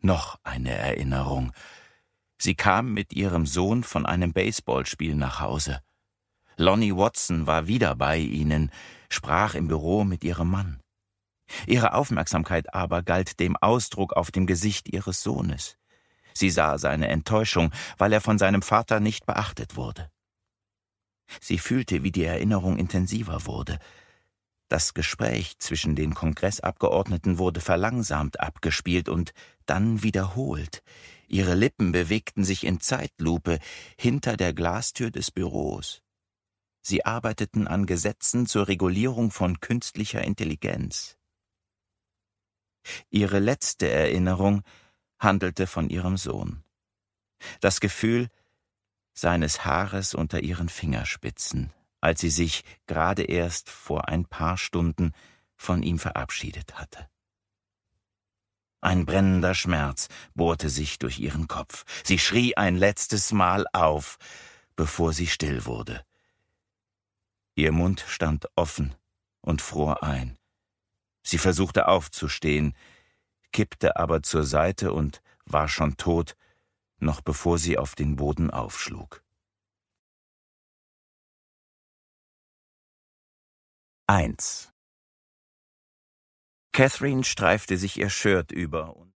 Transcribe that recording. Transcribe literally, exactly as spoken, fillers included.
Noch eine Erinnerung. Sie kam mit ihrem Sohn von einem Baseballspiel nach Hause. Lonnie Watson war wieder bei ihnen, sprach im Büro mit ihrem Mann. Ihre Aufmerksamkeit aber galt dem Ausdruck auf dem Gesicht ihres Sohnes. Sie sah seine Enttäuschung, weil er von seinem Vater nicht beachtet wurde. Sie fühlte, wie die Erinnerung intensiver wurde. Das Gespräch zwischen den Kongressabgeordneten wurde verlangsamt abgespielt und dann wiederholt. Ihre Lippen bewegten sich in Zeitlupe hinter der Glastür des Büros. Sie arbeiteten an Gesetzen zur Regulierung von künstlicher Intelligenz. Ihre letzte Erinnerung handelte von ihrem Sohn. Das Gefühl seines Haares unter ihren Fingerspitzen, als sie sich gerade erst vor ein paar Stunden von ihm verabschiedet hatte. Ein brennender Schmerz bohrte sich durch ihren Kopf. Sie schrie ein letztes Mal auf, bevor sie still wurde. Ihr Mund stand offen und fror ein. Sie versuchte aufzustehen, kippte aber zur Seite und war schon tot, noch bevor sie auf den Boden aufschlug. eins. Catherine streifte sich ihr Shirt über und